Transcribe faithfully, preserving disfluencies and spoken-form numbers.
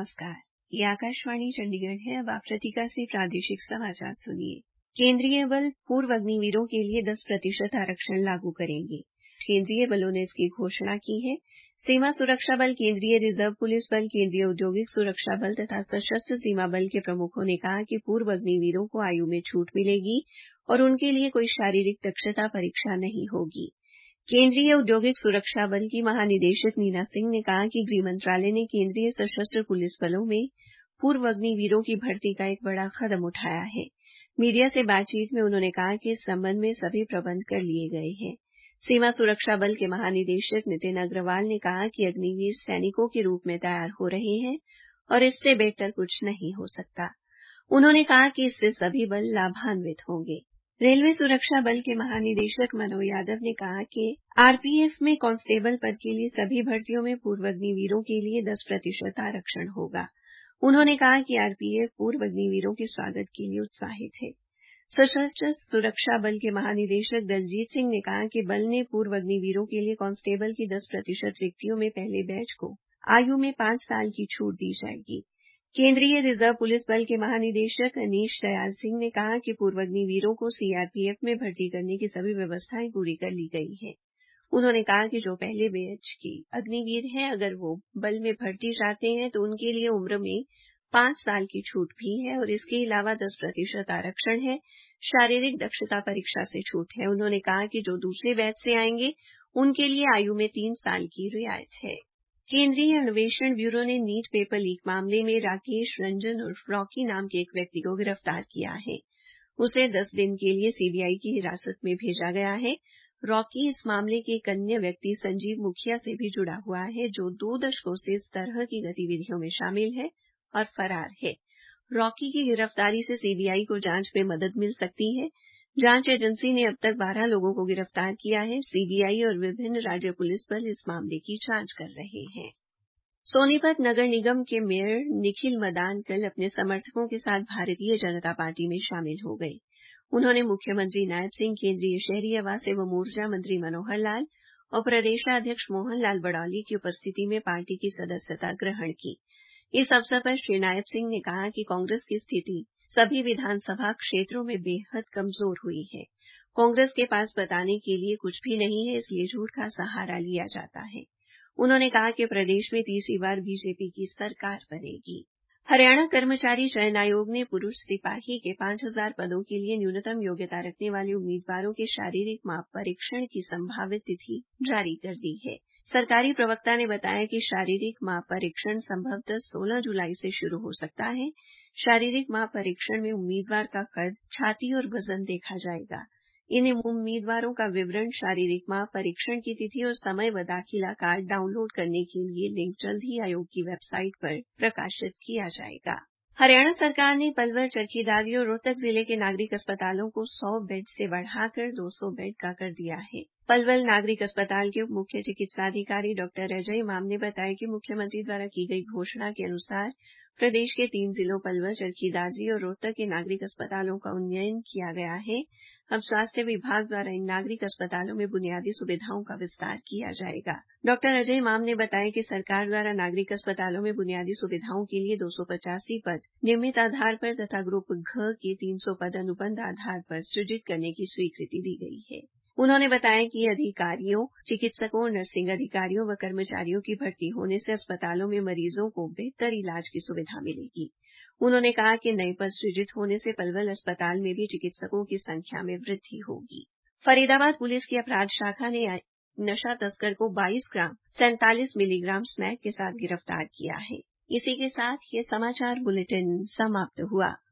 नमस्कार, ये आकाशवाणी चंडीगढ़ है। अब आप प्रतीका से प्रादेशिक समाचार सुनिए। केंद्रीय बल पूर्व अग्निवीरों के लिए दस प्रतिशत आरक्षण लागू करेंगे। केंद्रीय बलों ने इसकी घोषणा की है। सीमा सुरक्षा बल, केंद्रीय रिजर्व पुलिस बल, केंद्रीय औद्योगिक सुरक्षा बल तथा सशस्त्र सीमा बल के प्रमुखों ने कहा कि पूर्व अग्निवीरों को आयु में छूट मिलेगी और उनके लिए कोई शारीरिक दक्षता परीक्षा नहीं होगी। केंद्रीय औद्योगिक सुरक्षा बल की महानिदेशक नीना सिंह ने कहा कि गृह मंत्रालय ने केंद्रीय सशस्त्र पुलिस बलों में पूर्व अग्निवीरों की भर्ती का एक बड़ा कदम उठाया है। मीडिया से बातचीत में उन्होंने कहा कि इस संबंध में सभी प्रबंध कर लिए गए हैं। सीमा सुरक्षा बल के महानिदेशक नितिन अग्रवाल ने कहा कि अग्निवीर सैनिकों के रूप में तैयार हो रहे हैं और इससे बेहतर कुछ नहीं हो सकता। उन्होंने कहा कि इससे सभी बल लाभान्वित होंगे। रेलवे सुरक्षा बल के महानिदेशक मनोज यादव ने कहा कि आरपीएफ में कांस्टेबल पद के लिए सभी भर्तियों में पूर्व अग्निवीरों के लिए दस प्रतिशत आरक्षण होगा। उन्होंने कहा कि आरपीएफ पूर्व अग्निवीरों के स्वागत के लिए उत्साहित है। सशस्त्र सुरक्षा बल के महानिदेशक दलजीत सिंह ने कहा कि बल ने पूर्व अग्निवीरों के लिए कांस्टेबल की दस प्रतिशत रिक्तियों में पहले बैच को आयु में पांच साल की छूट दी जाएगी। केंद्रीय रिजर्व पुलिस बल के महानिदेशक अनीश दयाल सिंह ने कहा कि पूर्व अग्निवीरों को सीआरपीएफ में भर्ती करने की सभी व्यवस्थाएं पूरी कर ली गई हैं। उन्होंने कहा कि जो पहले बैच के अग्निवीर हैं, अगर वो बल में भर्ती चाहते हैं तो उनके लिए उम्र में पांच साल की छूट भी है और इसके अलावा दस प्रतिशत आरक्षण है। शारीरिक दक्षता परीक्षा से छूट है। उन्होंने कहा कि जो दूसरे बैच से आएंगे उनके लिए आयु में तीन साल की रियायत है। केंद्रीय अन्वेषण ब्यूरो ने नीट पेपर लीक मामले में राकेश रंजन उर्फ रॉकी नाम के एक व्यक्ति को गिरफ्तार किया है। उसे दस दिन के लिए सीबीआई की हिरासत में भेजा गया है। रॉकी इस मामले के एक अन्य व्यक्ति संजीव मुखिया से भी जुड़ा हुआ है, जो दो दशकों से इस तरह की गतिविधियों में शामिल है और फरार है। रॉकी की गिरफ्तारी से सीबीआई को जांच में मदद मिल सकती है। जांच एजेंसी ने अब तक बारह लोगों को गिरफ्तार किया है। सीबीआई और विभिन्न राज्य पुलिस बल इस मामले की जांच कर रहे हैं। सोनीपत नगर निगम के मेयर निखिल मदान कल अपने समर्थकों के साथ भारतीय जनता पार्टी में शामिल हो गए। उन्होंने मुख्यमंत्री नायब सिंह, केंद्रीय शहरी आवास एवं ऊर्जा मंत्री मनोहर लाल और प्रदेशाध्यक्ष मोहन लाल बड़ौली की उपस्थिति में पार्टी की सदस्यता ग्रहण की। इस अवसर पर श्री नायब सिंह ने कहा कि कांग्रेस की स्थिति सभी विधानसभा क्षेत्रों में बेहद कमजोर हुई है। कांग्रेस के पास बताने के लिए कुछ भी नहीं है, इसलिए झूठ का सहारा लिया जाता है। उन्होंने कहा कि प्रदेश में तीसरी बार बीजेपी की सरकार बनेगी। हरियाणा कर्मचारी चयन आयोग ने पुरुष सिपाही के पांच हजार पदों के लिए न्यूनतम योग्यता रखने वाले उम्मीदवारों के शारीरिक माप परीक्षण की संभावित तिथि जारी कर दी है। सरकारी प्रवक्ता ने बताया कि शारीरिक माप परीक्षण संभवतः सोलह जुलाई से शुरू हो सकता है। शारीरिक माप परीक्षण में उम्मीदवार का कद, छाती और वजन देखा जाएगा। इन उम्मीदवारों का विवरण, शारीरिक माप परीक्षण की तिथि और समय व दाखिला कार्ड डाउनलोड करने के लिए लिंक जल्द ही आयोग की वेबसाइट पर प्रकाशित किया जाएगा। हरियाणा सरकार ने पलवल, चरखी दादरी और रोहतक जिले के नागरिक अस्पतालों को सौ बेड से बढ़ाकर दो सौ बेड का कर दिया है। पलवल नागरिक अस्पताल के उप मुख्य चिकित्सा अधिकारी डॉक्टर अजय इमाम ने बताया कि मुख्यमंत्री द्वारा की गई घोषणा के अनुसार प्रदेश के तीन जिलों पलवल, चरखी दादरी और रोहतक के नागरिक अस्पतालों का उन्नयन किया गया है। अब स्वास्थ्य विभाग द्वारा इन नागरिक अस्पतालों में बुनियादी सुविधाओं का विस्तार किया जाएगा। डॉक्टर अजय इमाम ने बताया कि सरकार द्वारा नागरिक अस्पतालों में बुनियादी सुविधाओं के लिए दो सौ पचासी पद नियमित आधार पर तथा ग्रुप घ के तीन सौ पद अनुबंध आधार पर सृजित करने की स्वीकृति दी गई है। उन्होंने बताया कि अधिकारियों, चिकित्सकों, नर्सिंग अधिकारियों व कर्मचारियों की भर्ती होने से अस्पतालों में मरीजों को बेहतर इलाज की सुविधा मिलेगी। उन्होंने कहा कि नए पद सृजित होने से पलवल अस्पताल में भी चिकित्सकों की संख्या में वृद्धि होगी। फरीदाबाद पुलिस की अपराध शाखा ने नशा तस्कर को बाईस ग्राम सैंतालीस मिलीग्राम स्मैक के साथ गिरफ्तार किया है। इसी के साथ ये समाचार बुलेटिन समाप्त हुआ।